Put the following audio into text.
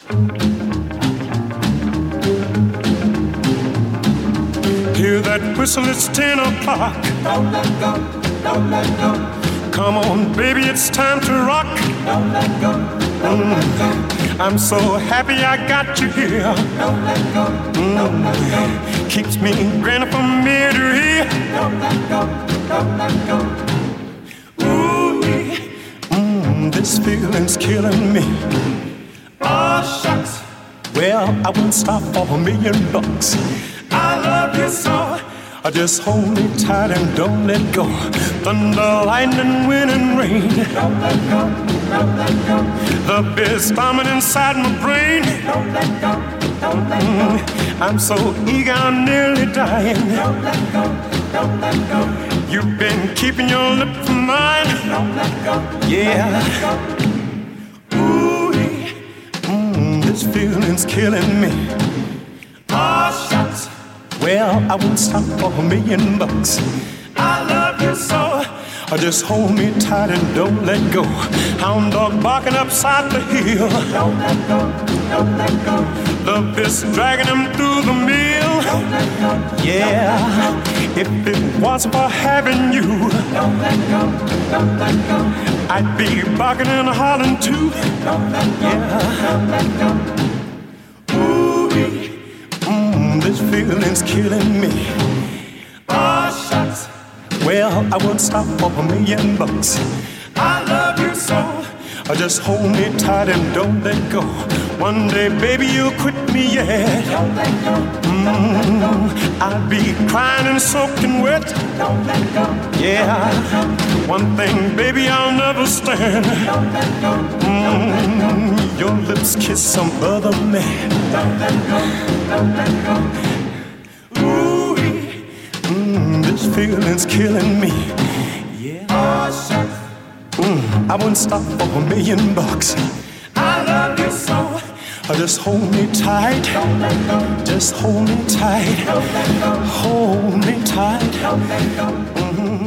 Hear that whistle, it's 10 o'clock. Don't let go, don't let go. Come on, baby, it's time to rock. Don't let go, don't let go. I'm so happy I got you here. Don't let go, don't let go. Keeps me grinning from ear to ear. Don't let go, don't let go. Ooh, this feeling's killing me. Oh, shucks. Well, I wouldn't stop for $1,000,000. I love you so. Just hold me tight and don't let go. Thunder, lightning, wind, and rain. Don't let go, don't let go. The beat's bombing inside my brain. Don't let go, don't let go. I'm so eager, I'm nearly dying. Don't let go, don't let go. You've been keeping your lips from mine. Don't let go, yeah. don't let go. Ooh, this feeling's killing me. Oh, shucks. Well, I won't stop for $1,000,000. I love you so. Just hold me tight and don't let go. Hound dog barking upside the hill. Don't let go, don't let go. Love is dragging him through the mill. Don't let go, yeah. If it wasn't for having you, don't let go, don't let go. I'd be barking and hollering too. Don't let go, don't let go. This feeling's killing me. Oh, shucks. Well, I won't stop for $1,000,000. I love you so. Just hold me tight and don't let go. One day, baby, you'll quit me, yeah. Don't let go, don't let go. I'll be crying and soaking wet. Don't let go, yeah. don't let go. One thing, baby, I'll never stand. Don't let go, don't let go. Your lips kiss some other man. Don't let go, don't let go. Ooh, this feeling's killing me. Yeah. Oh, shucks. I wouldn't stop for $1,000,000. I love you so. Just hold me tight. Don't let go. Just hold me tight. Don't let go. Hold me tight. Don't let go.